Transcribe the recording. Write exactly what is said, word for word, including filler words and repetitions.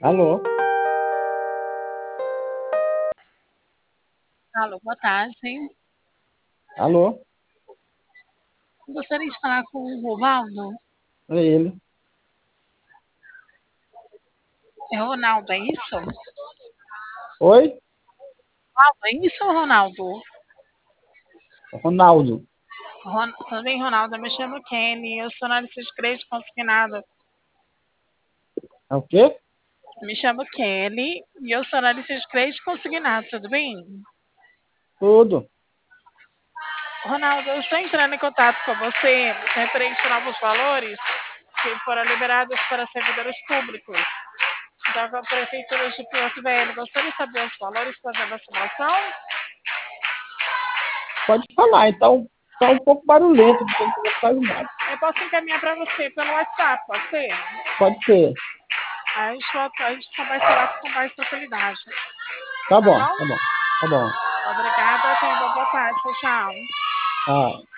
Alô? Alô, boa tarde. Alô? Gostaria de falar com o Rovaldo. É ele. É Ronaldo, é isso? Oi? Ronaldo, é isso, Ronaldo? Ronaldo. Ron... Tudo bem, Ronaldo? Eu me chamo Kenny, eu sou analista de crédito consignado. É o quê? Me chamo Kelly e eu sou analista de crédito consignado, tudo bem? Tudo. Ronaldo, eu estou entrando em contato com você referente a novos valores que foram liberados para servidores públicos da Prefeitura de Porto Velho. Gostaria de saber os valores fazendo a simulação? Pode falar, então tá um pouco barulhento, não tô entendendo quase nada. Eu posso encaminhar para você pelo WhatsApp, pode ser? Pode ser. Aí a gente, volta, a gente conversa lá com mais tranquilidade. Tá Tá bom, bom? tá bom, tá bom. Obrigada, tenha uma boa tarde. Tchau, tchau. Ah.